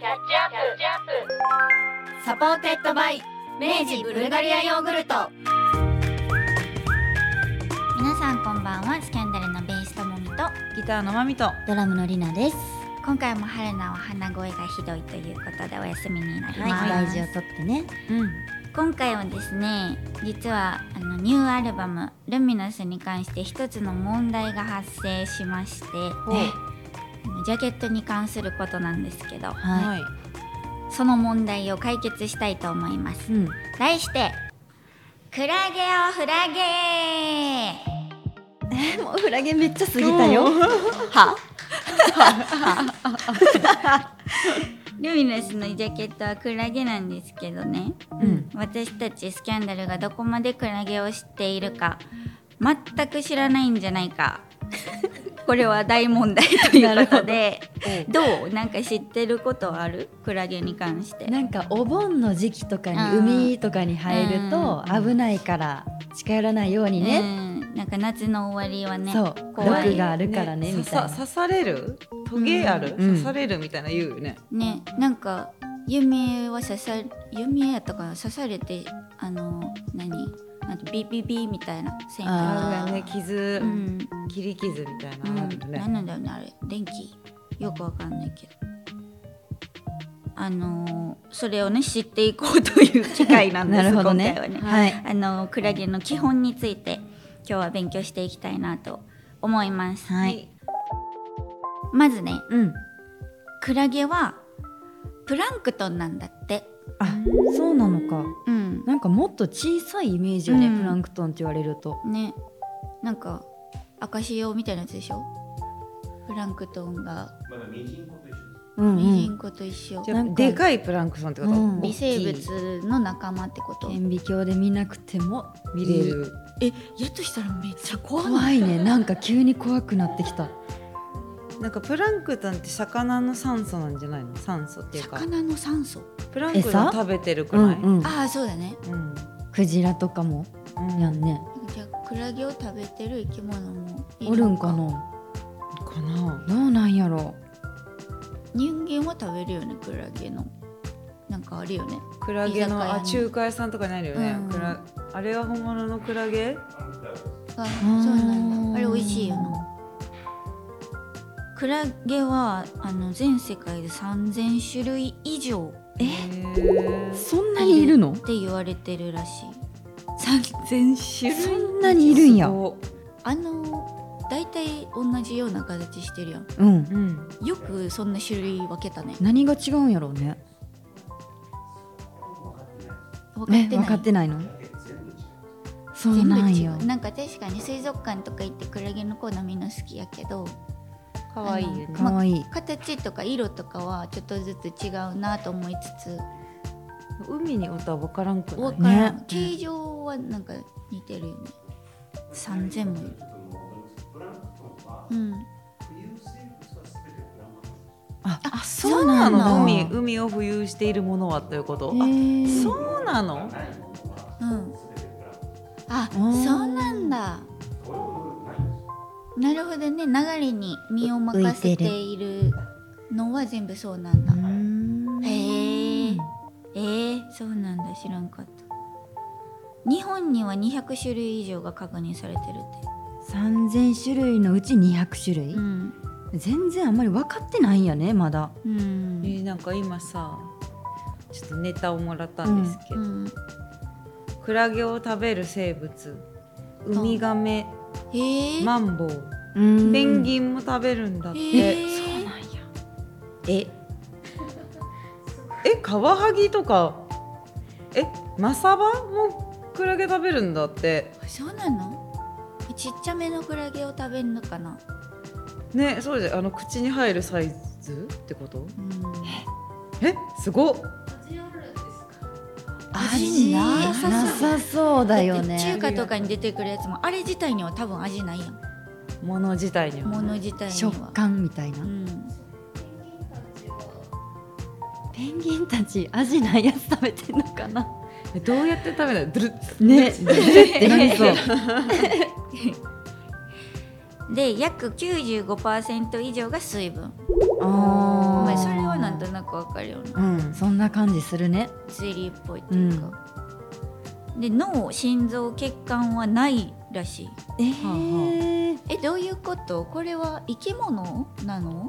サポーテッドバイ明治ブルガリアヨーグルト。 皆さんこんばんは。スキャンダルのベースともみとギターのまみとドラムのりなです。 今回も春菜は鼻声がひどいということでお休みになります、 大事をとってね。 今回はですね、実はニューアルバムルミナスに関して一つの問題が発生しまして、ジャケットに関することなんですけど、 はい、 その問題を解決したいと思います、題してクラゲをフラゲもうフラゲめっちゃ過ぎたよ。 はルミナスのジャケットはクラゲなんですけどね、私たちスキャンダルがどこまでクラゲを知っているか全く知らないんじゃないかこれは大問題ということでどうなんか知ってることある？クラゲに関して。 なんかお盆の時期とかに海とかに入ると危ないから近寄らないようにね、 なんか夏の終わりはね、 そう毒があるからねみたいな。 刺される？トゲある？刺されるみたいな言うよね。 ね、なんか弓は弓やったかな、刺されてなんてビビビみたいな線がね、傷、切り傷みたいなのあるね。 なんなんだよねあれ、電気よくわかんないけど、それをね知っていこうという機会なんです。 なるほどね。 今回はね、 はい、 クラゲの基本について今日は勉強していきたいなと思います。 はい、 まずね、クラゲはプランクトンなんだって。 あ、そうなのか。なんかもっと小さいイメージよね、プランクトンって言われるとね。なんか赤潮みたいなやつでしょ、プランクトンが。 まだミジンコと一緒です。 ミジンコと一緒。 じゃあでかいプランクトンってこと？ 微生物の仲間ってこと？ 顕微鏡で見なくても見れる。 やとしたらめっちゃ怖いね。なんか急に怖くなってきた。 なんかプランクトンって魚の酸素なんじゃないの？酸素っていうか魚の酸素。 プランクトン食べてるくらい？ ああ、そうだね。 クジラとかもやんね。 じゃあクラゲを食べてる生き物もおるんかな。どうなんやろ。 人間は食べるよね、クラゲの。なんかあるよね。 クラゲの中華屋さんとかにあるよね。あれは本物のクラゲ？ そうなんだ。あれ美味しいよな。クラゲは全世界で3000種類以上そんなにいるのって言われてるらしい。3000種類、 そんなにいるんや。 だいたい同じような形してるやん。よくそんな種類分けたね。 何が違うんやろうね。分かってないの？そうなんや。 なんか確かに水族館とか行ってクラゲのコーナーみんな好きやけど、 かわいいよね。 かわいい。 形とか色とかはちょっとずつ違うなと思いつつ、 海におったら分からんくない？ 分からん。形状はなんか似てるよね。3000もいる。 あ、そうなの。海を浮遊しているものはということ？そうなの？ あ、そうなんだ。なるほどね。流れに身を任せているのは全部そうなんだ。そうなんだ。知らんかった。日本には200種類以上が確認されてるって。 3000種類のうち200種類、全然あんまり分かってないんやね、まだ。 なんか今さ、ちょっとネタをもらったんですけど、クラゲを食べる生物、ウミガメ、マンボウ、ペンギンも食べるんだって。 そうなんや。 カワハギとかマサバもクラゲ食べるんだって。 そうなの？ちっちゃめのクラゲを食べるのかなね。そうじゃ、口に入るサイズってこと？すごっ。 味なさそうだよね。 中華とかに出てくるやつもあれ自体には多分味ないやん。 物自体には食感みたいな。ペンギンたち味ないやつ食べてんのかな。 どうやって食べない？ドゥルッね、ドゥルッってなりそう。 で約 95% 以上が水分。 あーそれはなんとなくわかるよね。 そんな感じするね。 ゼリーっぽいっていうか、で脳、心臓、血管はないらしい。どういうこと？これは生き物なの？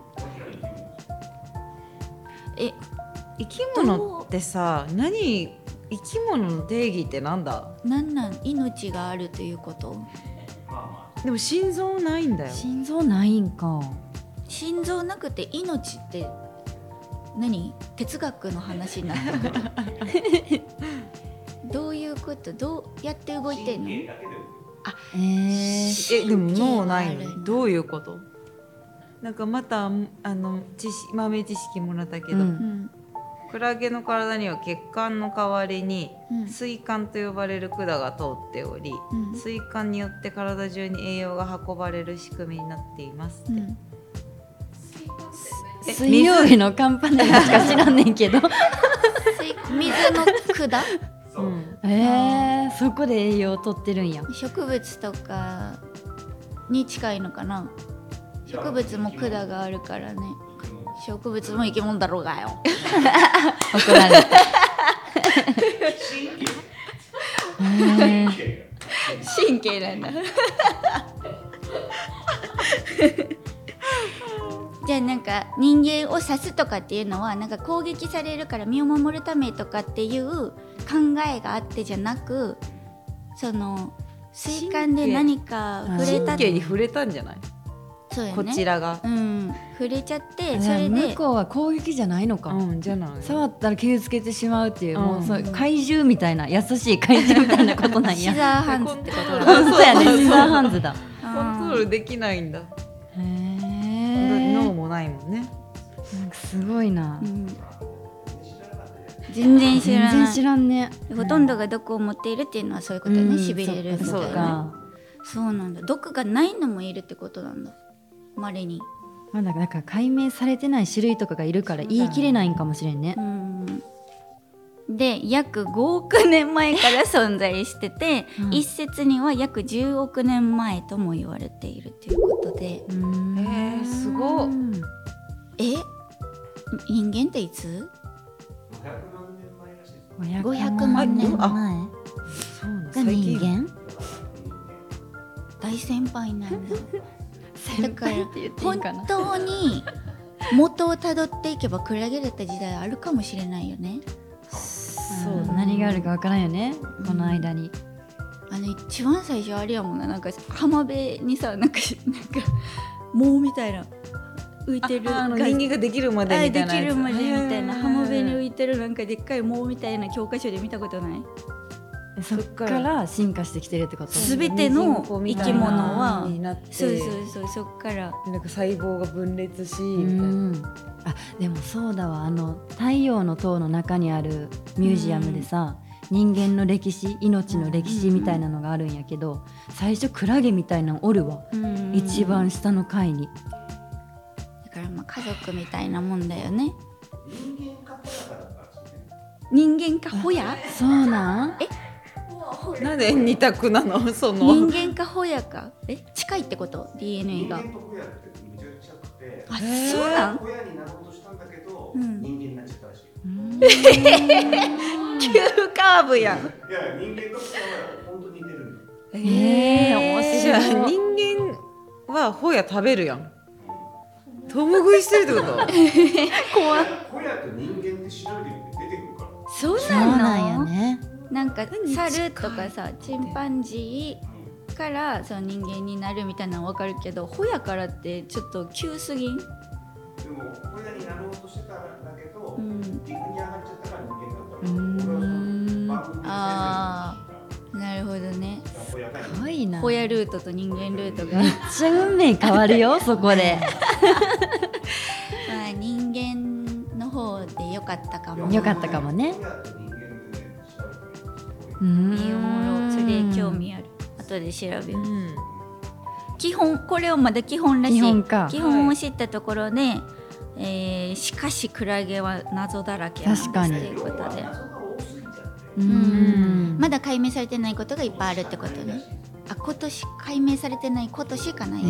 生き物ってさ、生き物の定義ってなんだ？ 命があるということ？ でも心臓ないんだよ。 心臓ないんか。 心臓なくて命って何？哲学の話になってるどういうこと？どうやって動いてんの？ でも脳ない神経はあるの？どういうこと？なんかまた豆知識もらったけど、クラゲの体には血管の代わりに水管と呼ばれる管が通っており、水管によって体中に栄養が運ばれる仕組みになっていますって、 水曜日のカンパネラしか知らんねんけど水の管そこで栄養を取ってるんや。 植物とかに近いのかな。植物も管があるからね。植物も生き物だろうがよ怒られた神経なんだじゃあなんか人間を刺すとかっていうのはなんか攻撃されるから身を守るためとかっていう考えがあってじゃなく、その水管で何か触れた神経に触れたんじゃない？ そうよね、 こちらが、 触れちゃってそれで向こうは攻撃じゃないのか、 じゃない。 触ったら傷つけてしまうっていう、もうそう怪獣みたいな優しい怪獣みたいなことなんやシザーハンズってことだそうやね、シザーハンズだ。 コントロールできないんだ。脳もないもんね。 なんかすごいな、 全然知らない。 全然知らんね。 ほとんどが毒を持っているっていうのはそういうことね、しびれるみたいな。 そうか。 そうなんだ。毒がないのもいるってことなんだ、稀に。 まあ、なんか解明されてない種類とかがいるから言い切れないんかもしれんね。 で約5億年前から存在してて、一説には約10億年前とも言われているということで。 すごっ。 人間っていつ 500万年前が人間大先輩なんだだから本本当に元をたどっていけばクラゲだった時代あるかもしれないよね。 そう何があるかわからんよね、この間に。 一番最初あれやもんな、なんか浜辺にさ、なんか藻みたいな浮いてる、 人間ができるまでみたいなやつ。 できるまでみたいな浜辺に浮いてるなんかでっかい藻みたいな教科書で見たことない？ そっから進化してきてるってこと？ 全ての生き物はになって、 そうそっからなんか細胞が分裂しみたいな。 でもそうだわ、太陽の塔の中にあるミュージアムでさ、人間の歴史、命の歴史みたいなのがあるんやけど、最初クラゲみたいなのおるわ、一番下の階に。 だからまあ家族みたいなもんだよね。人間かホヤ？ そうなん？ なんで二択なの？その人間かホヤか？近いってこと？ DNA が。あ、そうなん？ ホヤになろうとしたんだけど、人間になっちゃったらしい。 急カーブやん。 いや、人間とホヤ本当に似てるんだ。 面白い。 人間はホヤ食べるやん。共食いしてるってこと？ 怖い。 ホヤと人間って調べてみて出てくるから。 そうそうなんなの？ やね。 なんか猿とかさ、チンパンジーからその人間になるみたいなの分かるけど、ホヤからってちょっと急すぎん？ でもホヤになろうとしてたんだけど、陸に上がっちゃったから人間だったから。俺はその番組の先生なるほどね。 すごいな。 ホヤルートと人間ルートがめっちゃ運命変わるよそこで。 まあ人間の方でよかったかも。 よかったかもね。 ホヤと人間でね、調べてみるとすごい。 いいおもろ、それ興味ある。後で調べる。基本、これはまだ基本らしい。 基本か。 基本を知ったところで、しかしクラゲは謎だらけなんですということで、まだ解明されてないことがいっぱいあるってことね。 今年解明されてない、今年かな、 神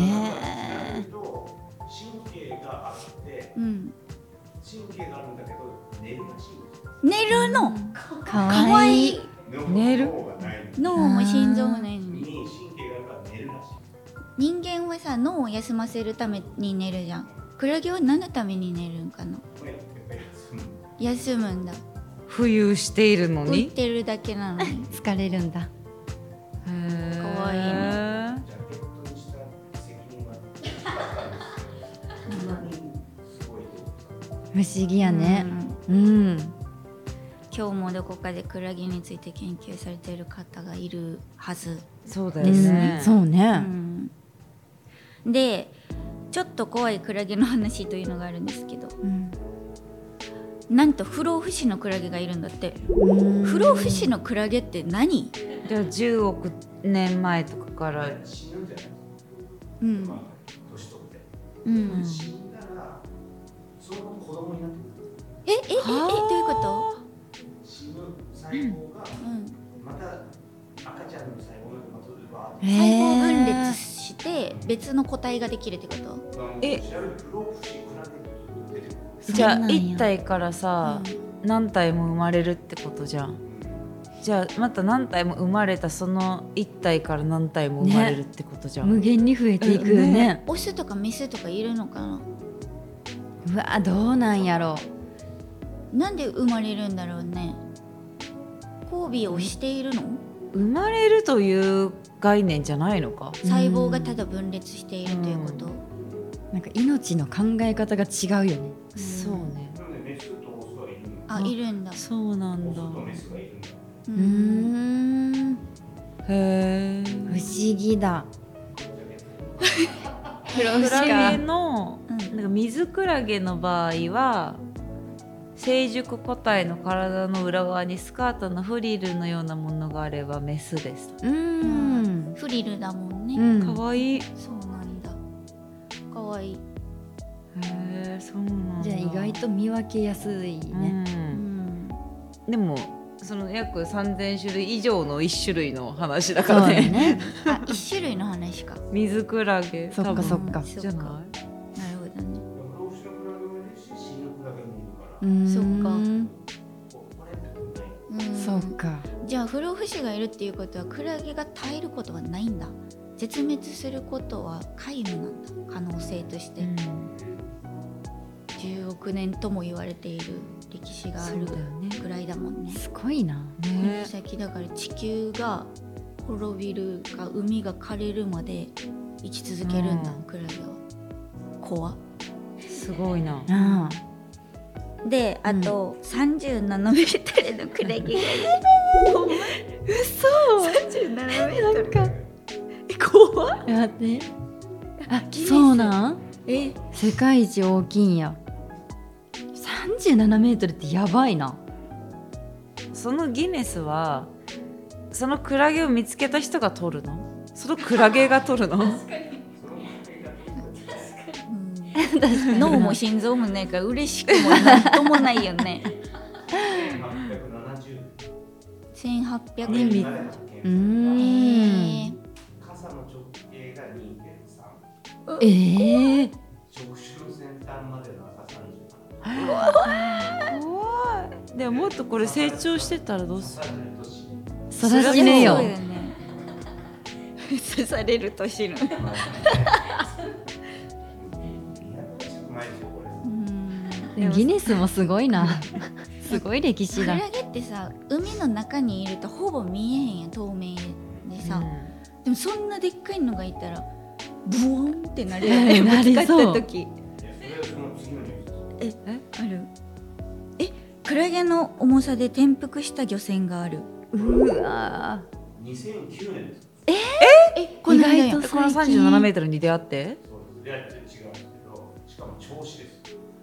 経があって、神経があるんだけど寝るらしいんですよ。 寝るの、 かわいい。 寝る脳も心臓もないのに。 神経があるから寝るらしい。 人間はさ、脳を休ませるために寝るじゃん。クラゲは何のために寝るんかな。休むんだ。 浮遊しているの浮いにてるだけなのに。 疲れるんだ。 かわいいね。 ジャケットにした責任はそんなにすごいと。 不思議やね。 今日もどこかでクラゲについて研究されている方がいるはずそうだよですね。 そうね。 で、ちょっと怖いクラゲの話というのがあるんですけど、なんと不老不死のクラゲがいるんだって。不老不死のクラゲって何？ じゃあ10億年前とかから死ぬんじゃないですか。 うん年取って。死んだらその子供になってくる。 どういうこと？ 死ぬ細胞がまた赤ちゃんの細胞がまたバーって細胞分裂して別の個体ができるってこと？ 調べて不老不死クラゲって出てくる。 じゃあ1体からさ、何体も生まれるってことじゃん。じゃあまた何体も生まれたその1体から何体も生まれるってことじゃん。 無限に増えていくよね。 オスとかメスとかいるのかな？ うわ、どうなんやろ。 なんで生まれるんだろうね。交尾をしているの？ 生まれるという概念じゃないのか。 細胞がただ分裂しているということ？ なんか命の考え方が違うよね。 そうね。 なのでメスとオスはいるんだ。 あ、いるんだ。 そうなんだ。 オスとメスがいるんだ。 へえ。 不思議だ。 クラゲの、なんか水クラゲの場合は成熟個体の体の裏側にスカートのフリルのようなものがあればメスです。 フリルだもんね。 かわいい。 そうなんだ。かわいい。 へえ、そうなんだ。 じゃあ意外と見分けやすいね。 でもその約3000種類以上の1種類の話だからね。 あ、一種類の話か。 水クラゲ。 そっかそっか。 じゃない？ なるほどね。 不老不死のクラゲもいるし死ぬクラゲもいるから。 そっか。 これってない。 そうか。 じゃあ不老不死がいるっていうことはクラゲが絶えることはないんだ。絶滅することは皆無なんだ。可能性として。10億年とも言われている歴史があるくらいだもんね。 すごいな。 この先だから地球が滅びるか海が枯れるまで生き続けるんだ、クラゲは。怖っ。 すごいな。 で、あと、30ナノメートルのクラゲがいる。嘘。30ナノメートルか。怖っ。 待って。あ、そうなん？世界一大きいんや。37メートルってやばいな。 そのギネスはそのクラゲを見つけた人が取るの？そのクラゲが取るの？ 脳も心臓もないから嬉しくもなんともないよね。1800 に傘の直径が 2.3。 直径の先端までの浅37。 でももっとこれ成長してたらどうする？ そら死ぬよ。 刺されると死ぬ。 ギネスもすごいな。すごい歴史だ。 クラゲってさ、海の中にいるとほぼ見えへんやん、透明でさ、でもそんなでっかいのがいたらブワンってなるよね。 なりそう。 ぶつかった時。ある。クラゲの重さで転覆した漁船がある。 うわ。 2009年です。 この間意外とこの37メートルに出会って？ 出会って違うんですけど、しかも銚子です。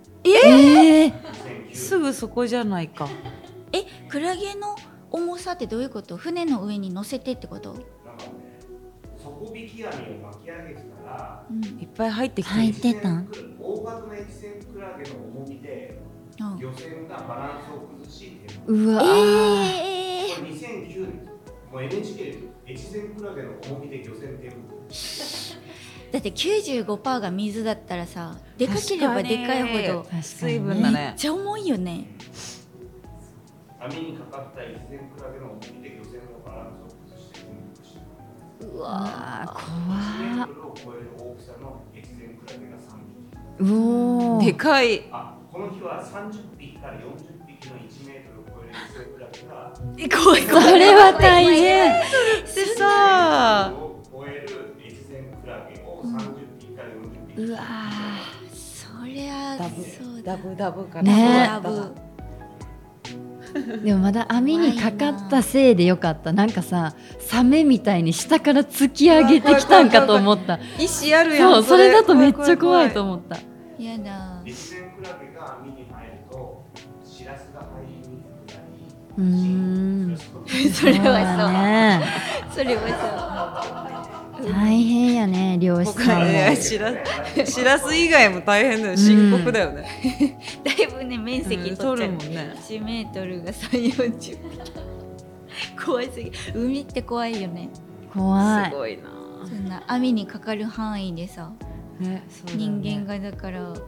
すぐそこじゃないか。 クラゲの重さってどういうこと？船の上に乗せてってこと？ なんかね、底引き網を巻き上げてたら、 いっぱい入ってきて入ってたん？ 大型のエキセンクラゲの重みで漁船がバランスを崩し、 うわ。 これ2009年です。 もう NHK 越前クラゲの重みで漁船っていう。 だって 95% が水だったらさ、でかければでかいほど水分だめっね。 ちゃ重いよね。 網にかかった越前クラゲの重みで漁船のバランスを崩して転覆した。 うわあー 1 怖メーっ。 トルを超える大きさの越前クラゲが3匹。 うおー。 でかい。 この日は30匹から40匹の1メートルを超える越前クラゲが怖い怖い。 それは大変。 でさ、 を超える越前クラゲを30匹から40匹。 うわー、そりゃダブそうだ。 ダブダブかねダブ。 でもまだ網にかかったせいでよかった。なんかさ、サメみたいに下から突き上げてきたんかと思った。 石あるやん。 そう、それだとめっちゃ怖いと思った。 やだ。 越前クラゲが網に入るとシラスが入りにくくなり、 うーん。 それはね。 そう。それは大変やね、漁師さんも。 しらす以外も大変だよ。深刻だよね。 そう。だいぶね、面積取っちゃう。 取るもんね。 1メートルが3、40匹。怖いすぎ。海って怖いよね。 怖い。 すごいな。 そんな網にかかる範囲でさ、 ね、そうだよね人間がだからね、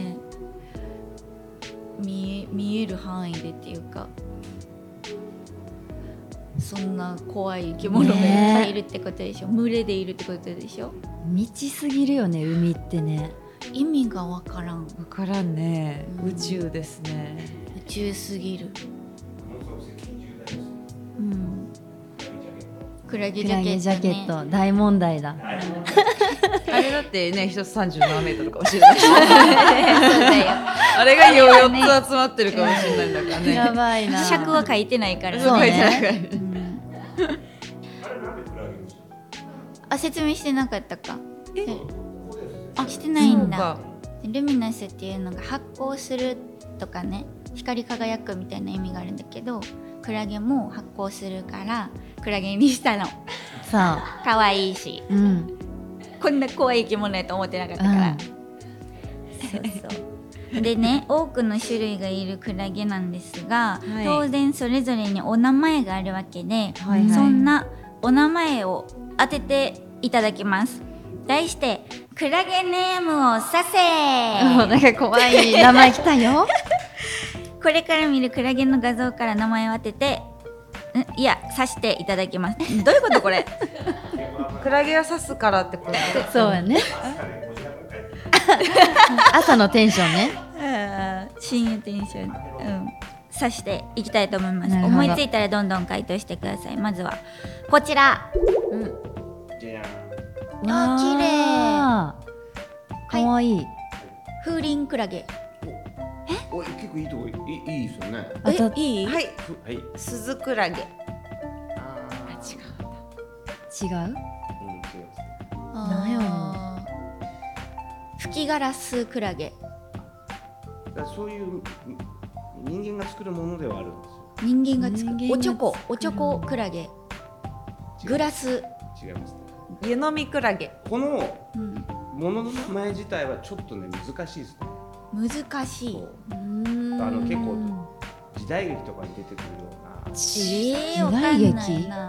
見える範囲でっていうか、そんな怖い生き物がいっぱいいるってことでしょ。群れでいるってことでしょ。 未知すぎるよね、海ってね。 意味がわからん。 わからんね。 うん宇宙ですね。 宇宙すぎる。 ものすごく責任重大ですね。 うん。クラゲクジャケット、ね、 ラゲジャケット、大問題だ。 あれだってね、一つ37メートルかもしれない。 そうだよ。 あれが4つ集まってるかもしれないんだからね。 やばいな。 尺は書いてないから。 そうね書いてないからね。 あれなんでクラゲにしたの？ あ、説明してなかったか。 えここですね。 あ、してないんだそうか。 ルミナスっていうのが発光するとかね、光り輝くみたいな意味があるんだけど、クラゲも発光するからクラゲにしたの。 さ可愛いし、 あ、うん。 こんな怖い生き物やと思ってなかったから、そうそう。でね、多くの種類がいるクラゲなんですが、 はい当然それぞれにお名前があるわけで、 はいはいそんなお名前を当てていただきます。題してクラゲネームをさせなんか怖い名前来たよ。 これから見るクラゲの画像から名前を当てて、いや、刺していただきます。どういうことこれ？ クラゲを刺すからってこと。 そうやね。朝のテンションね。 深夜テンション、刺していきたいと思います。 なるほど思いついたらどんどん回答してください。まずはこちら。 じゃあ、綺麗。 かわいい。 風鈴クラゲ。 おい、結構いいとこいいですよね。 あたいい？ はい。 はい。 スズクラゲ。 違う？ 違う。 なんやろ吹きガラスクラゲ。 だからそういう人間が作るものではあるんですよ。 人間が作る人間が作るおちょこクラゲ。グラス。 違いますね。 湯飲みクラゲ。 このうん、 ものの名前自体はちょっとね難しいですね。 難しい。 そう結結構時代劇とかに出てくるような。 わかんないな。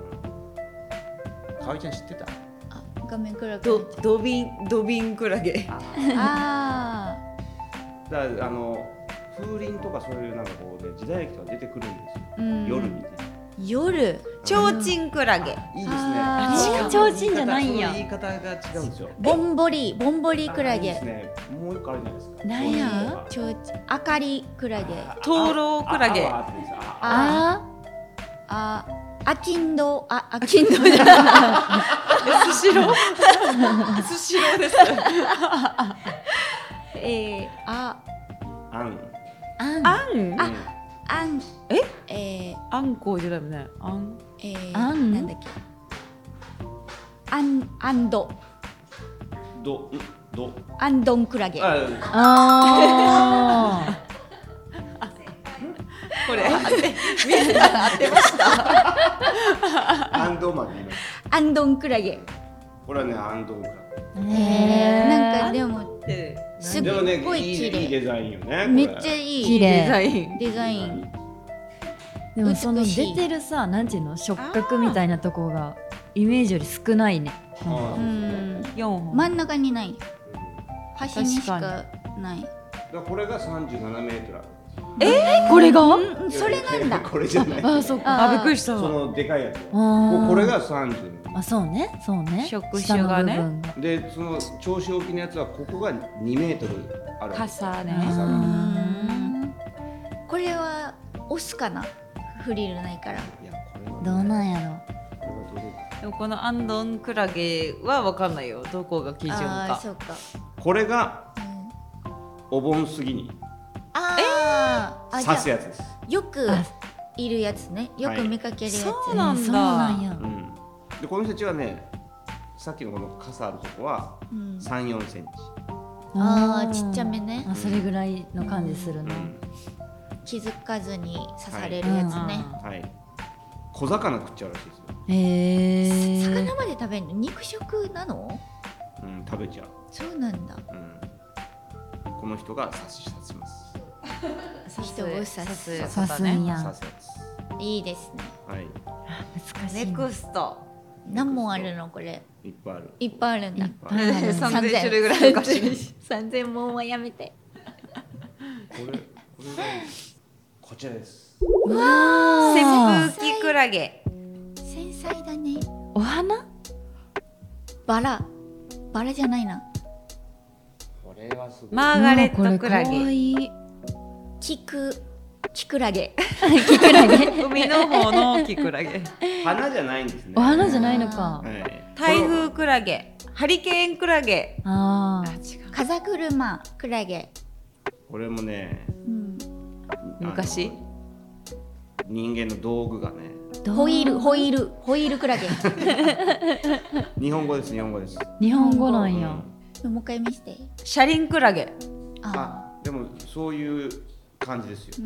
かおりちゃん知ってた？ あ、画面クラゲ。 ドビンクラゲ。 あだから風鈴とかそういうなんかこうね時代劇とか出てくるんですよ。 あ、うん、 夜にね。 夜。 ちょうちんクラゲ。 いいですね。 あーちょうちんじゃないんやその言い方が違うんですよ。 ボンボリクラゲ。 いいですね。もう一個あるじゃないですか。 なんやちょうち明かりクラゲ。 灯籠クラゲ。 ああアキンドじゃない。 スシロー。スシローです。 ああん。 あんあん。 あんあんこうじゃないもんね。あん。 あんなんだっけ。アンドンクラゲ。 あこれみんな当てました。 アンドまで言います。 アンドンクラゲ。 これはねアンドンクラーへーなんかでもすゲ。 っでもねごい綺いいデ麗。 ザインよね。 めっちゃいい綺麗デザイン。 デザイン。 でもその美しい出てるさ、なんていうの、触覚みたいなとこがイメージより少ないね。 うん 4本真ん中にない端にしかないだからこれが37メートルある。 これが？ うんそれなんだこれじゃない。 あ、そっか。 あ、びっくりしたそわ。 のでかいやつ。 あこれが30。 あ、そうね、そうね。 触手がね下の部分がで、その銚子沖のやつはここが2メートルある。 傘ね。 傘がうんこれはオスかなフリルないからいや、これはどうなんやろ。 これはどれだでもこのアンドンクラゲは分かんないよ。どこが基準か。 あーそうか、 これがうんお盆過ぎにあ刺すやつです。 よくあいるやつねよく見かけるやつ、 そうなんだそうなんや。 うん。で、この人たちはね、さっきのこの傘あるとこはうん 3、4センチ。 あーちっちゃめねあ、それぐらいの感じするね。 気づかずに刺されるやつね、 はい。小魚食っちゃうらしいですよ。 へえ。 魚まで食べるの肉食なのうん、食べちゃう。 そうなんだうん。この人が刺します。 人を刺す刺すんや。 刺すやつ。 いいですねはい。 難しいな。 ネクスト。 何本あるのこれいっぱいある。 いっぱいあるんだいっぱいある 3000種類ぐらいあるかしら。 3000本はやめてこれがこちらです。 うわー扇風機クラゲ。 繊細だねお花？ バラじゃないなこれはすごい。 マーガレットクラうわこれかわゲ。 いい。 キクラゲ海の方のキクラゲ。 花じゃないんですね。 お花じゃないのか。 はい。 台風クラゲ。ハリケーンクラゲ。 ああ。 違う。 風車クラゲ、 これもね、 うん、 昔あの人間の道具がね、 ホイールクラゲ日本語です。日本語です。 日本語なんや。 もう一回見せて車輪クラゲ。 あでもそういう感じですよ。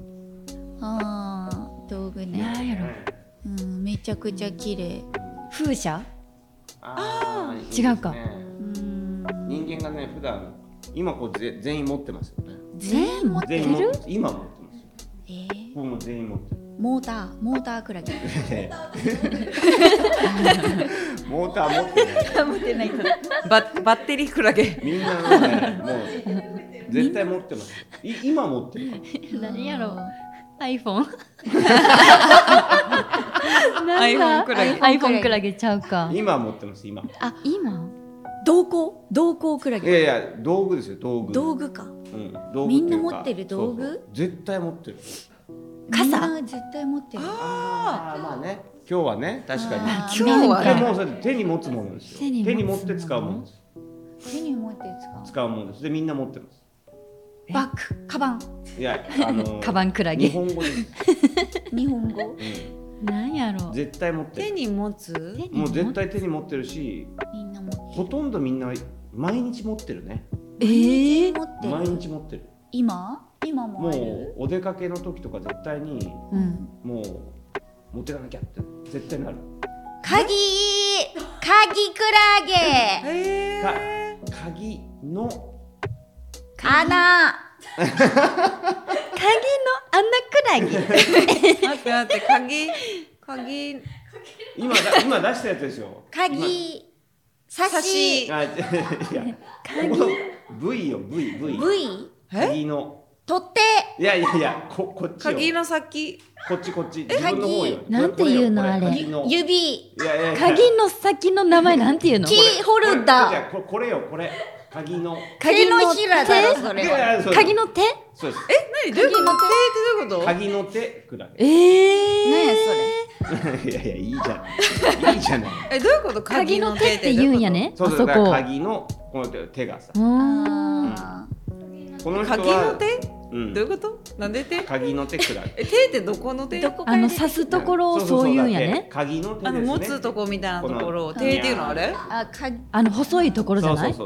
道具ね、 なんやろ。 うん、めちゃくちゃ綺麗風車？ あー違うか。 いいですね人間がね、普段今こう全員持ってますよね。 全員持って全員る今持ってますよ。僕も全員持ってる。 モータークラゲモーター持ってない。 持ってないバッテリークラゲ。 みんなね、もう絶対持ってます。今持ってるから。 何やろ。iPhone？ iPhone クラゲ。 iPhone クラゲちゃうか。 今持ってます。今。 今？ 瞳孔クラゲいやいや、道具ですよ。道具。 道具かうん、道具みんなっていうか持ってる道具そうそう絶対持ってる。 みんな絶対持ってるああ、まあね。今日はね、確かに。 あー今日はね。 でもそれ手に持つものですよ。 手に持つもの手に持って使うものです。 手に持って使うものです。で、みんな持ってます。 バッグカバンいや、 カバンクラゲ。 日本語です。 日本語なんやろ。 絶対持ってる。 手に持つ？ もう絶対手に持ってるし、 みんな持ってほとんどみんな毎日持ってるね。 る持って毎る日持ってる。 今ももうあるお出かけの時とか絶対にうん。 もう持ってかなきゃって絶対なる。 鍵クラゲ鍵の穴鍵の穴クラゲ。 待って鍵今出したやつですよ。 鍵刺しあ、いや、ここ V よ V。 V 鍵の。 取っ手いやこっちよ。 鍵の先。 こっち自分の方よ。 なんていうのあれ鍵の。 指いや鍵の先の名前なんていうの？ キーホルダーこれよこれ鍵の。 手のひらだろそれはやそうです鍵の手？ そうです。 何？どういうこと？手ってどういうこと？ 鍵の手くらい。 何やそれいやいいじゃない。 どういうこと？ 鍵の手って言うんやね。 そうだからあそこ。 鍵のこの手がさ。 うーん。 あこの人鍵のは手？ うんどういうこと？なんで手？ 鍵の手くらい。 手ってどこの手？ どこから出てきた刺すところをそう言うんやね。 鍵の手ですね。 持つとこみたいなところをこの手っていうのあれ？ 細いところじゃない？ そう。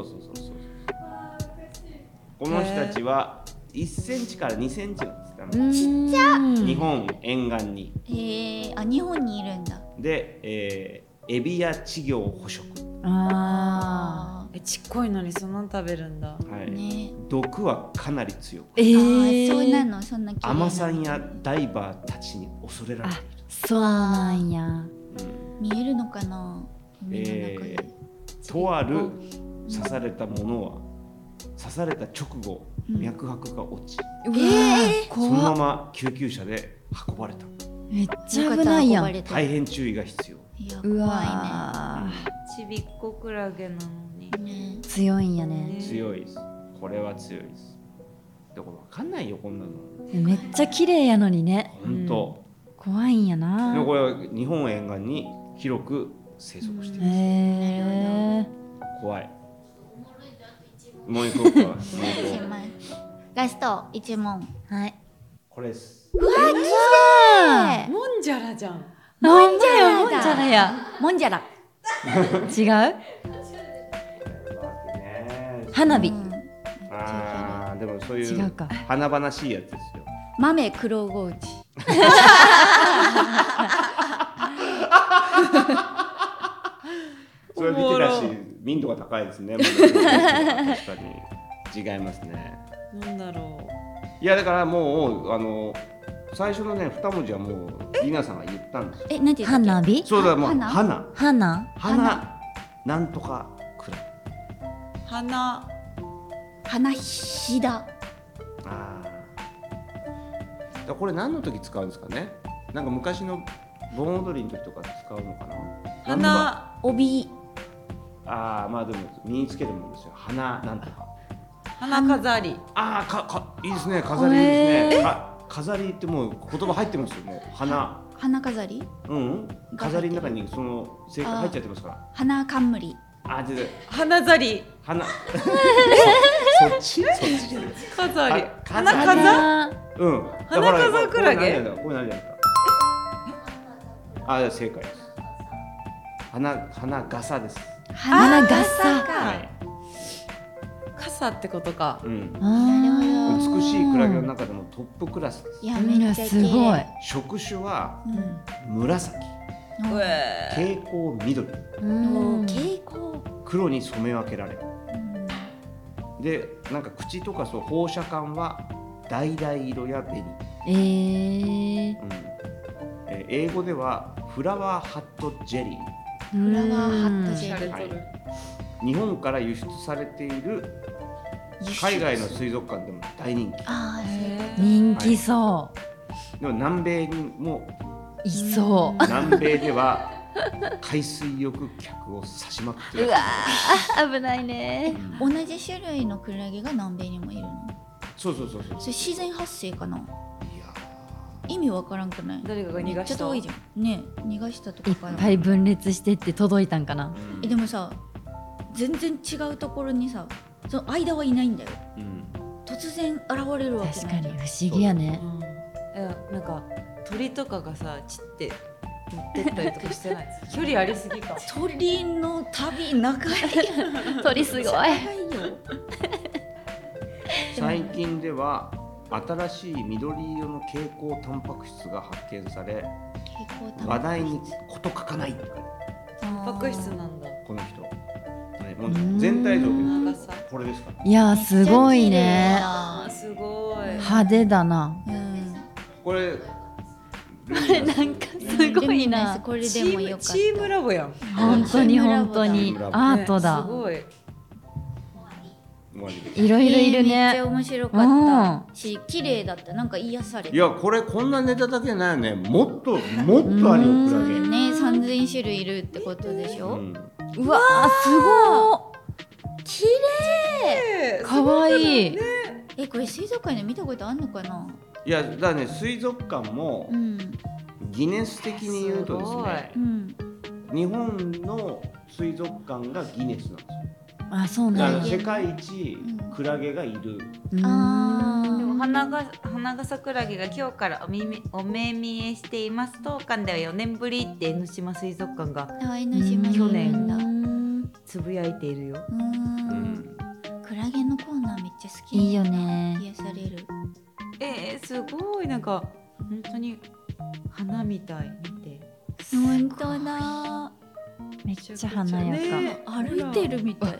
この人たちは1センチから2センチなんですかね。 ちっちゃ。 日本沿岸に。 日本にいるんだで、エビや稚魚を捕食。 ああ。 ちっこいのにそんなの食べるんだ。 はいね。 毒はかなり強く、 そうなの、そんな綺麗な海女さんやダイバーたちに恐れられている。 そうなんや。 見えるのかな、海の中で。 とある刺されたものは刺された直後、脈拍が落ち、そのまま救急車で運ばれた。 めっちゃ危ないやん。 大変注意が必要。 いや、 う怖いわちびっこクラゲなのに。 ね。ね。 強いんやね。 強いです。これは強いです。でも分かんないよこんなの。 めっちゃ綺麗やのにね。 本当。 怖いんやな。 でもこれは日本沿岸に広く生息している。 へえ。 怖い。もう一個か。もう一個ラスト1問。はい。 これです。 もんじゃらじゃん。 もんじゃや、もんじゃらや。 もんじゃら。 違う？花火。 ああ、でもそういう違うか。 華々しいやつですよ。 豆黒河内。 それ見てたし、民度が高いですね。確かに違いますね。 なんだろいやだからもう最初のね2文字はもうリナさんが言ったんですよ。 なんて言ったっけ？ 花火？ そうだ、もう花花？ なんとかくらい。 う。 花ひだ。 ああ。だこれ何の時使うんですかね。なんか昔の盆踊りの時とか使うのかな。 花帯。 ああ、まあでも身につけるもんですよ。花なんとか。 花飾り。 ああ、いいですね。飾りいいですね。飾りってもう言葉入ってますよ。もう花。 花飾り？ 飾りの中にその正解入っちゃってますから。 花冠。 あ、で花ざり。 花。そっちじゃない。 飾り。 花飾。花飾クラゲ。 これ何ですか。あ、正解です。花笠です。 花笠。 はい。 傘ってことか。 美しいクラゲの中でもトップクラスです。 いや、めっちゃすごい。 触手は紫、蛍光緑、 蛍光。 黒に染め分けられる。で、なんか口とかそう放射管は橙色や紅。英語ではフラワーハットジェリー。 フラワーハットジェリー。 はい、日本から輸出されている海外の水族館でも大人気。 人気そでも南米にもう。いそう。 南米では海水浴客を刺しまくってる。 うわー、危ないね。 同じ種類のクラゲが南米にもいるの？ そう。 それ自然発生かな？ いや意味わからんくない？ 誰かが逃がした。 めっちゃ遠いじゃん。ね、逃がしたとかいっかな。 ぱい分裂してって届いたんかな。 でもさ、全然違うところにさ、その間はいないんだよ。突然現れるわけ確ない。 かに不思議やね。 なんか鳥とかがさ、散って持ってったりとかしてない。距離ありすぎか。 鳥の旅長い。 鳥すごい。 長いよ。 最近では新しい緑色の蛍光タンパク質が発見され、話題に事欠かないって書いてある。 タンパク質なんだ。 この人、もう全体像で長さ。 これですか。 いや、すごいね。 すごい。 派手だな。 これなんかすごいな。 これでもよかった。 チームラボやん。 本当に本当にアートだ。 すごい。 いろいろいるね。 めっちゃ面白かったし、綺麗だった。なんか癒された。 いや、これこんなネタだけないよね。もっとあるよクラゲ。 ね、3000種類いるってことでしょ。 うわー、すごい。 綺麗。 かわいい。 これ水族館で見たことあんのかな。 いや、だからね、水族館もギネス的に言うとですね、日本の水族館がギネスなんですよ。 あ、そうなんだ。 世界一クラゲがいる。 でも花笠クラゲが今日からお目見えしています。当館では4年ぶりって江ノ島水族館が去年つぶやいているよ。 クラゲのコーナーめっちゃ好き。 いいよね。 癒される。 すごい、なんか本当に花みたい。見て。 本当だ。 めっちゃ華やか。 歩いてるみたい。 す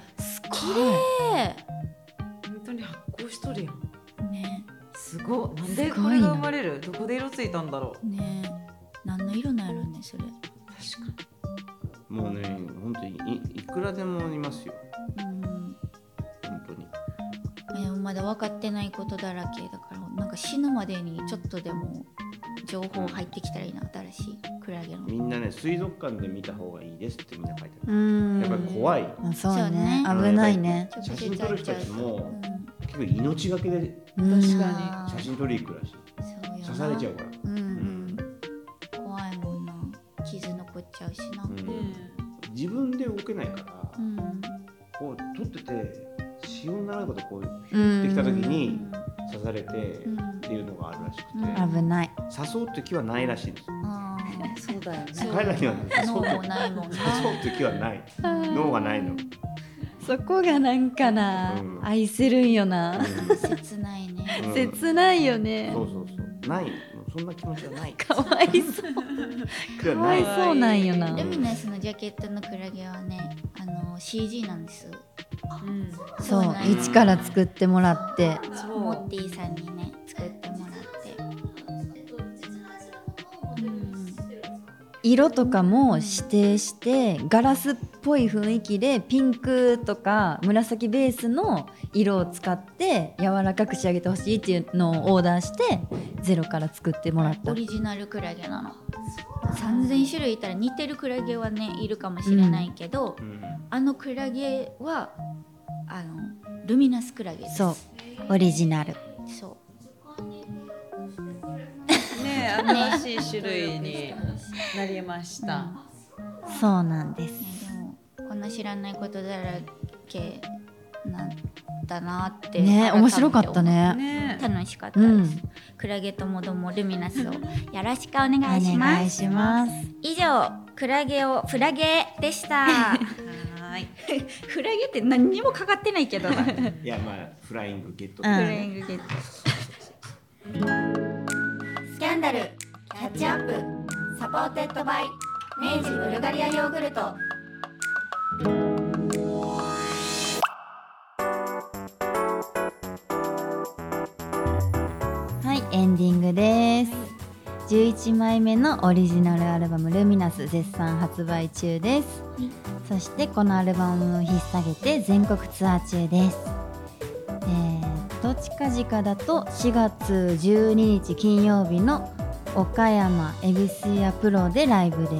本当に発光しとるやん。 ねすごい。なんでこれが生まれる？どこで色ついたんだろう。 ね何の色なんやろねそれ。 確かもうね本当にいくらでもいますよ本当に。 まだ分かってないことだらけだからなんか死ぬまでにちょっとでも情報入ってきたらいいな新しいクラゲの。 みんなね水族館で見た方がいいですってみんな書いてある。 うんやっぱり怖い。 そうそうねね危ないね。 写真撮る人たちもうん結構命がけでうん確かあー写真撮り行くらしい。 そうよな刺されちゃうから。 怖いもんな傷残っちゃうしなうんに。 自分で動けないから、こう撮ってて潮の流れことこう降ってきた時に刺されてっていうのがあるらしくて、 危ない。 誘うって気はないらしいんですよ。 あそうだよね。 そう彼らにはねー脳もないもんな誘うって気はない。脳がないの。 そこがなんかな、 うん愛せるんよな。 切ないねうん切ないよね。 そうそうそう。ない。そんな気持ちはない。 かわいそう。 気はかわないい。 そうなんよな。 ルミナスのジャケットのクラゲはねCG なんですうん。 そうなんや一から作ってもらって。 モッティさんにね作ってもらって色とかも指定してガラスっぽい雰囲気でピンクとか紫ベースの色を使って柔らかく仕上げてほしいっていうのをオーダーしてゼロから作ってもらったオ。リジナルクラゲなの3000種類いたら似てるクラゲはねいるかもしれないけど、あのクラゲはルミナスクラゲです。 そうオリジナル。 そうね新しい種類になりました。 そうなんです。 ねでもこんな知らないことだらけなんだなってね面白かったね。 ね。 楽しかったです、 うんクラゲともどもルミナスをよろしくお願いしお願います。 します。 以上クラゲをフラゲでしたはい。 フラゲって何にもかかってないけどなフいやまあフライングゲット。 うんライングゲットスキャンダルキャッチアップサポーテッドバイ明治ブルガリアヨーグルト。 はいエンディングです。11枚目のオリジナルアルバムルミナス絶賛発売中です。そしてこのアルバムを引っ提げて全国ツアー中です。近々だと4月12日金曜日の岡山恵比寿屋プロでライブです。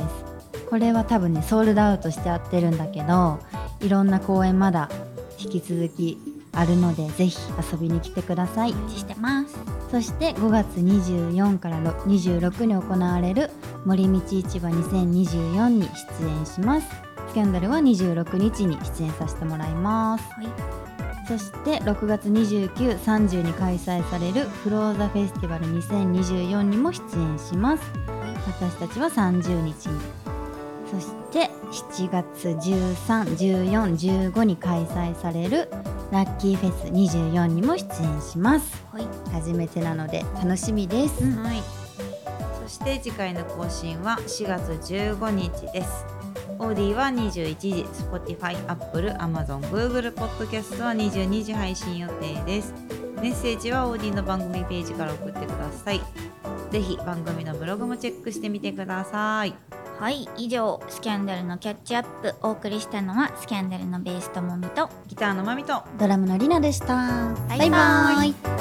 これは多分ねソールドアウトしてやってるんだけど、いろんな公演まだ引き続きあるのでぜひ遊びに来てください。 お待ちしてます。 そして5月24から26に行われる森道市場2024に出演します。スキャンダルは26日に出演させてもらいます。 はいそして6月29、30に開催されるフローザフェスティバル2024にも出演します。私たちは30日に。そして7月13、14、15に開催されるラッキーフェス24にも出演します。 はい初めてなので楽しみです。 はい。そして次回の更新は4月15日です。オーディは21時、Spotify、Apple、Amazon、Google Podcast は22時配信予定です。メッセージはオーディの番組ページから送ってください。ぜひ番組のブログもチェックしてみてください。 はい以上スキャンダルのキャッチアップお送りしたのはスキャンダルのベースともみとギターのまみとドラムのりなでした。 バイバイ